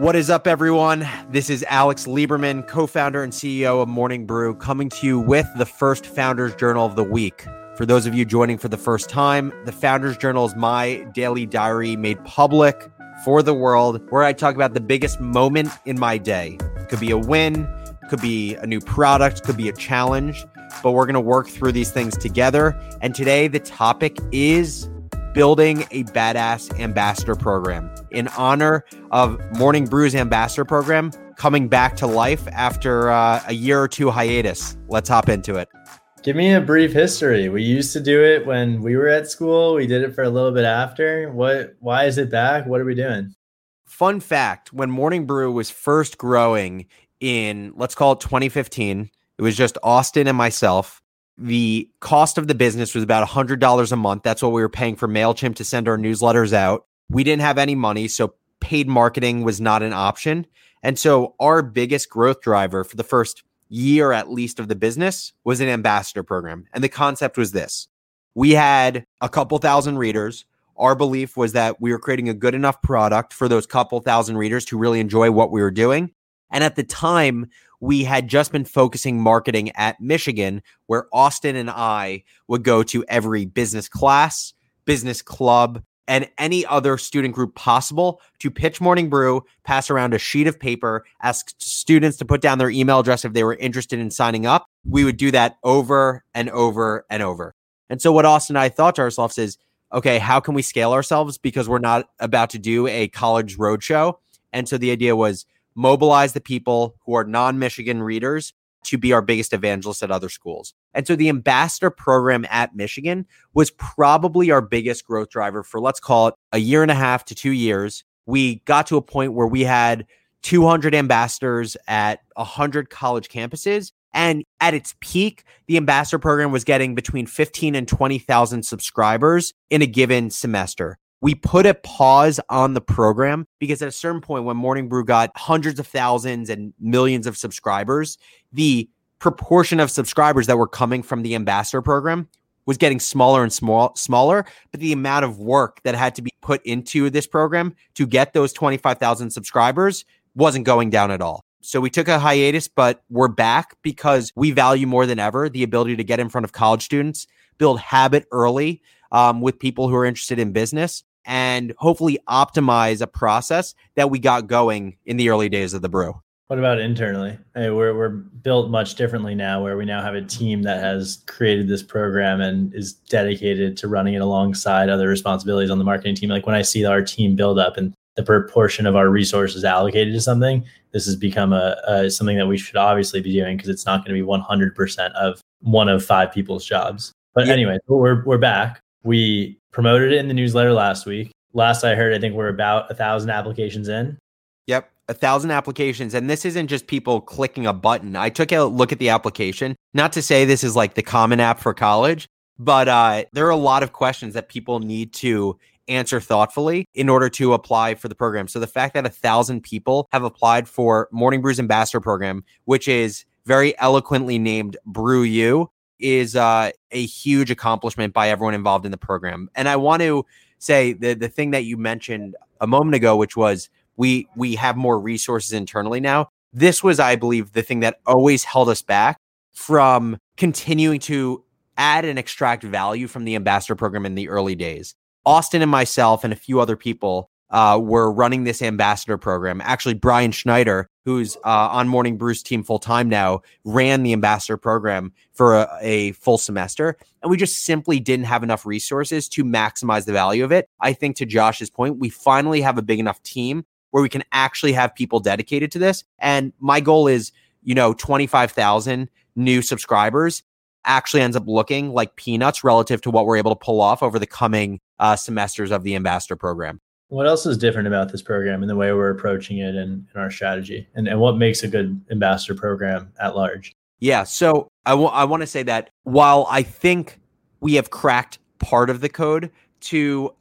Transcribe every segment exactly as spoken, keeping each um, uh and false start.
What is up, everyone? This is Alex Lieberman, co-founder and C E O of Morning Brew, coming to you with the first Founders Journal of the week. For those of you joining for the first time, the Founders Journal is my daily diary made public for the world, where I talk about the biggest moment in my day. It could be a win, could be a new product, could be a challenge, but we're going to work through these things together. And today the topic is building a badass ambassador program in honor of Morning Brew's ambassador program coming back to life after uh, a year or two hiatus. Let's hop into it. Give me a brief history. We used to do it when we were at school. We did it for a little bit after. What? Why is it back? What are we doing? Fun fact, when Morning Brew was first growing in, let's call it twenty fifteen, it was just Austin and myself. The cost of the business was about one hundred dollars a month. That's what we were paying for MailChimp to send our newsletters out. We didn't have any money, so paid marketing was not an option. And so our biggest growth driver for the first year, at least, of the business was an ambassador program. And the concept was this. We had a couple thousand readers. Our belief was that we were creating a good enough product for those couple thousand readers to really enjoy what we were doing. And at the time, we had just been focusing marketing at Michigan, where Austin and I would go to every business class, business club, and any other student group possible to pitch Morning Brew, pass around a sheet of paper, ask students to put down their email address if they were interested in signing up. We would do that over and over and over. And so what Austin and I thought to ourselves is, okay, how can we scale ourselves? Because we're not about to do a college roadshow. And so the idea was mobilize the people who are non-Michigan readers to be our biggest evangelists at other schools. And so the ambassador program at Michigan was probably our biggest growth driver for, let's call it, a year and a half to two years. We got to a point where we had two hundred ambassadors at one hundred college campuses. And at its peak, the ambassador program was getting between fifteen and twenty thousand subscribers in a given semester. We put a pause on the program because at a certain point when Morning Brew got hundreds of thousands and millions of subscribers, the proportion of subscribers that were coming from the ambassador program was getting smaller and small, smaller, but the amount of work that had to be put into this program to get those twenty-five thousand subscribers wasn't going down at all. So we took a hiatus, but we're back because we value more than ever the ability to get in front of college students, build habit early um, with people who are interested in business, and hopefully optimize a process that we got going in the early days of the brew. What about internally? Hey, we're we're built much differently now, where we now have a team that has created this program and is dedicated to running it alongside other responsibilities on the marketing team. Like when I see our team build up and the proportion of our resources allocated to something, this has become a, a something that we should obviously be doing because it's not going to be one hundred percent of one of five people's jobs. But yeah. Anyway, we're we're back. We promoted it in the newsletter last week. Last I heard, I think we're about a thousand applications in. Yep, a thousand applications. And this isn't just people clicking a button. I took a look at the application, not to say this is like the common app for college, but uh, there are a lot of questions that people need to answer thoughtfully in order to apply for the program. So the fact that a thousand people have applied for Morning Brew's ambassador program, which is very eloquently named Brew U, is uh, a huge accomplishment by everyone involved in the program. And I want to say the the thing that you mentioned a moment ago, which was we we have more resources internally now. This was, I believe, the thing that always held us back from continuing to add and extract value from the ambassador program in the early days. Austin and myself and a few other people uh, were running this ambassador program. Actually, Brian Schneider, who's uh, on Morning Brew's team full time now, ran the ambassador program for a, a full semester. And we just simply didn't have enough resources to maximize the value of it. I think to Josh's point, we finally have a big enough team where we can actually have people dedicated to this. And my goal is, you know, twenty-five thousand new subscribers actually ends up looking like peanuts relative to what we're able to pull off over the coming uh, semesters of the ambassador program. What else is different about this program and the way we're approaching it and, and our strategy, and, and what makes a good ambassador program at large? Yeah, so I, w- I want to say that while I think we have cracked part of the code to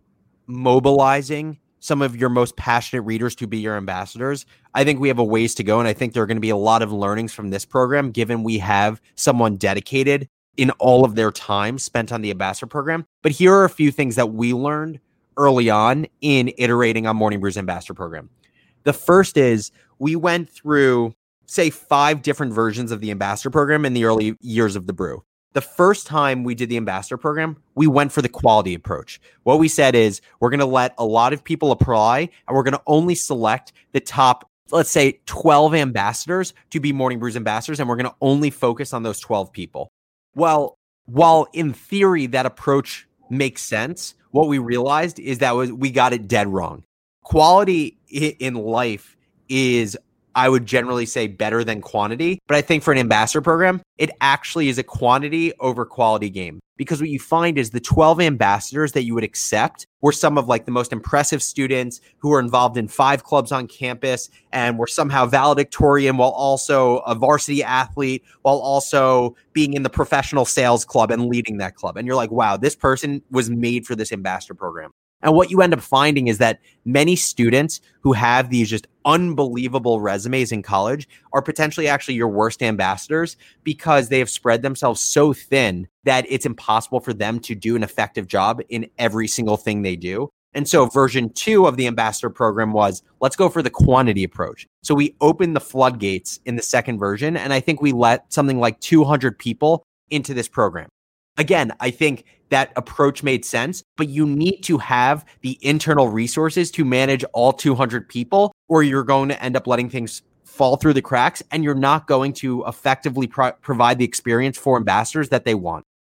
mobilizing some of your most passionate readers to be your ambassadors, I think we have a ways to go. And I think there are going to be a lot of learnings from this program, given we have someone dedicated in all of their time spent on the ambassador program. But here are a few things that we learned early on in iterating on Morning Brew's ambassador program. The first is we went through, say, five different versions of the ambassador program in the early years of the brew. The first time we did the ambassador program, we went for the quality approach. What we said is we're going to let a lot of people apply, and we're going to only select the top, let's say, twelve ambassadors to be Morning Brew's ambassadors, and we're going to only focus on those twelve people. Well, while in theory that approach makes sense, what we realized is that was we got it dead wrong. Quality in life is, I would generally say, better than quantity. But I think for an ambassador program, it actually is a quantity over quality game. Because what you find is the twelve ambassadors that you would accept were some of like the most impressive students who were involved in five clubs on campus and were somehow valedictorian while also a varsity athlete, while also being in the professional sales club and leading that club. And you're like, wow, this person was made for this ambassador program. And what you end up finding is that many students who have these just unbelievable resumes in college are potentially actually your worst ambassadors because they have spread themselves so thin that it's impossible for them to do an effective job in every single thing they do. And so version two of the ambassador program was, let's go for the quantity approach. So we opened the floodgates in the second version, and I think we let something like two hundred people into this program. Again, I think that approach made sense, but you need to have the internal resources to manage all two hundred people, or you're going to end up letting things fall through the cracks, and you're not going to effectively pro- provide the experience for ambassadors that they want.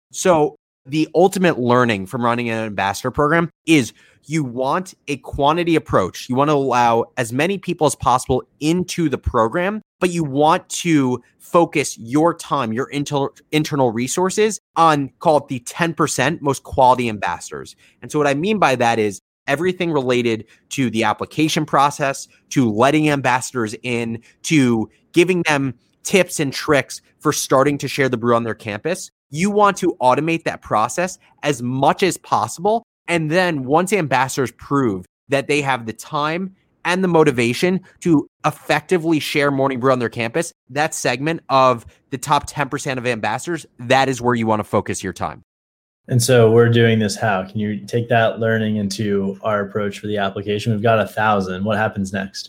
So the ultimate learning from running an ambassador program is you want a quantity approach. You want to allow as many people as possible into the program, but you want to focus your time, your inter- internal resources on, call it the ten percent most quality ambassadors. And so what I mean by that is everything related to the application process, to letting ambassadors in, to giving them tips and tricks for starting to share the brew on their campus. You want to automate that process as much as possible. And then once ambassadors prove that they have the time and the motivation to effectively share Morning Brew on their campus, that segment of the top ten percent of ambassadors, that is where you want to focus your time. And so we're doing this how? Can you take that learning into our approach for the application? We've got a thousand. What happens next?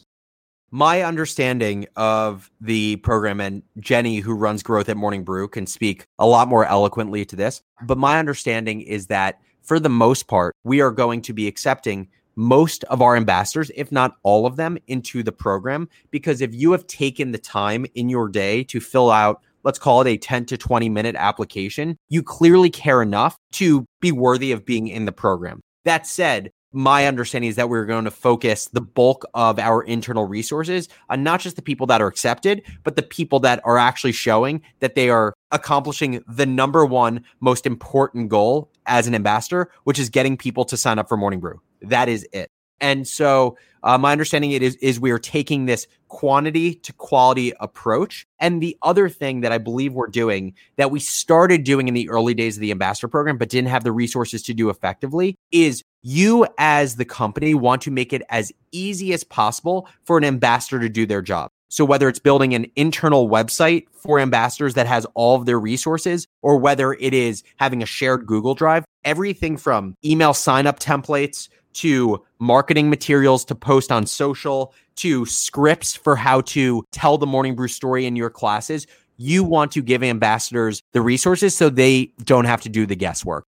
My understanding of the program, and Jenny, who runs growth at Morning Brew, can speak a lot more eloquently to this, but my understanding is that for the most part, we are going to be accepting most of our ambassadors, if not all of them, into the program. Because if you have taken the time in your day to fill out, let's call it a ten to twenty minute application, you clearly care enough to be worthy of being in the program. That said, my understanding is that we're going to focus the bulk of our internal resources on not just the people that are accepted, but the people that are actually showing that they are accomplishing the number one most important goal as an ambassador, which is getting people to sign up for Morning Brew. That is it. And so uh, my understanding it is, is we are taking this quantity to quality approach. And the other thing that I believe we're doing that we started doing in the early days of the ambassador program, but didn't have the resources to do effectively, is you as the company want to make it as easy as possible for an ambassador to do their job. So whether it's building an internal website for ambassadors that has all of their resources, or whether it is having a shared Google Drive, everything from email sign-up templates to marketing materials to post on social, to scripts for how to tell the Morning Brew story in your classes, you want to give ambassadors the resources so they don't have to do the guesswork.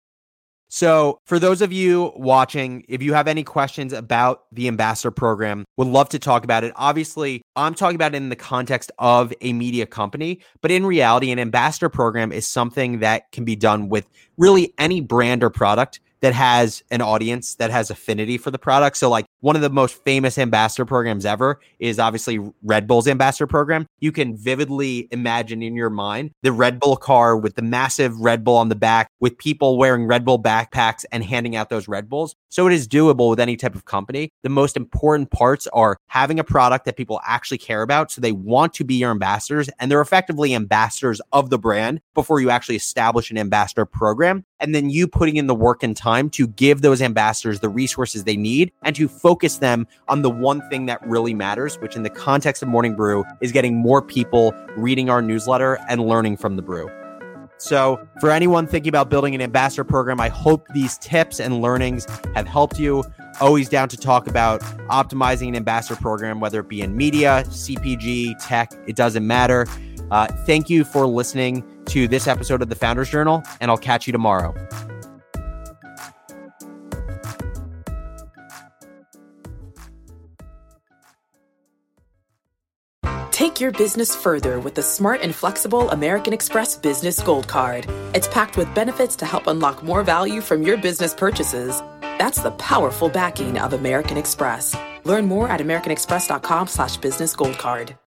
So for those of you watching, if you have any questions about the ambassador program, would love to talk about it. Obviously, I'm talking about it in the context of a media company, but in reality, an ambassador program is something that can be done with really any brand or product that has an audience that has affinity for the product. So like one of the most famous ambassador programs ever is obviously Red Bull's ambassador program. You can vividly imagine in your mind the Red Bull car with the massive Red Bull on the back, with people wearing Red Bull backpacks and handing out those Red Bulls. So it is doable with any type of company. The most important parts are having a product that people actually care about, so they want to be your ambassadors, and they're effectively ambassadors of the brand before you actually establish an ambassador program. And then you putting in the work and time to give those ambassadors the resources they need and to focus them on the one thing that really matters, which in the context of Morning Brew is getting more people reading our newsletter and learning from the brew. So for anyone thinking about building an ambassador program, I hope these tips and learnings have helped you. always down to talk about optimizing an ambassador program, whether it be in media, C P G, tech, it doesn't matter. Uh, thank you for listening to this episode of the Founders Journal, and I'll catch you tomorrow. Take your business further with the smart and flexible American Express Business Gold Card. It's packed with benefits to help unlock more value from your business purchases. That's the powerful backing of American Express. Learn more at americanexpress.com slash business gold card.